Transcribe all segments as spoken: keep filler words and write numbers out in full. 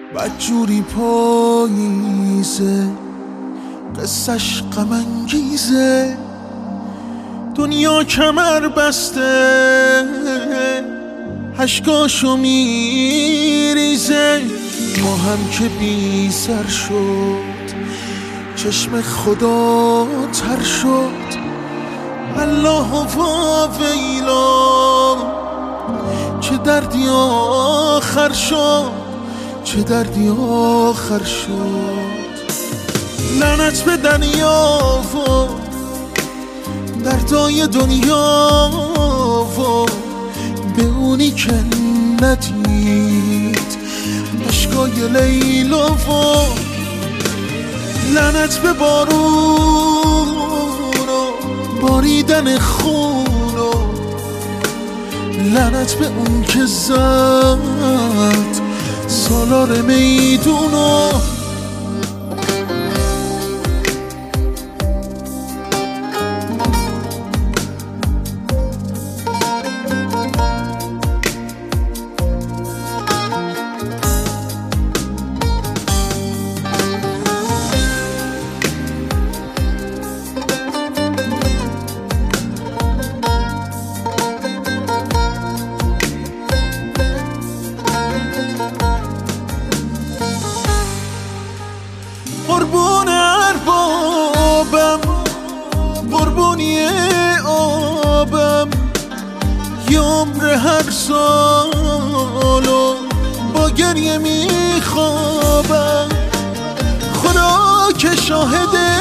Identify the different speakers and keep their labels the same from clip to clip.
Speaker 1: بدجوری پاییزه، قصه‌ش غم انگیزه. دنیا کمر بسته، اشکاشو میریزه. ما هم که بی سر شد، چشم خدا تر شد. الله و ویلا، چه دردی آخر شد، چه دردی آخر شد. لعنت به دنیا و دردای دنیا و به اونی که ندید عشقای لیلا و لعنت به بارون و باریدن خون و لعنت به اون که زد سالار میدون و قربون اربابم، قربونی آبم، یه عمر هر سالو با گریه میخوابم. خدا که شاهده،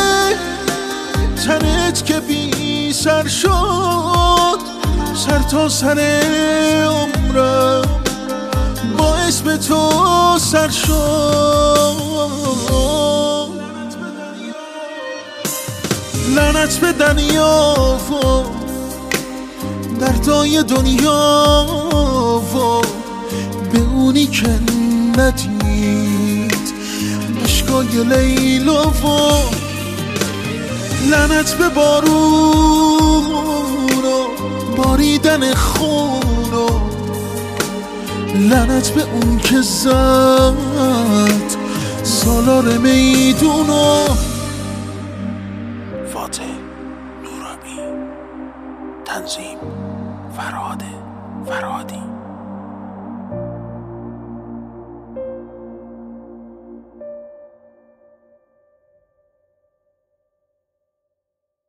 Speaker 1: تنت که بی سر شد، سر تا سر عمرم با اسم تو سر شد. لعنت به دنیا و دردای دنیا و به اونی که ندید عشقای لیلا و لعنت به بارون و باریدن خون و لعنت به اون که زد سالار میدون و
Speaker 2: فاتح نورابی، تنظیم فرهاد فرهادی.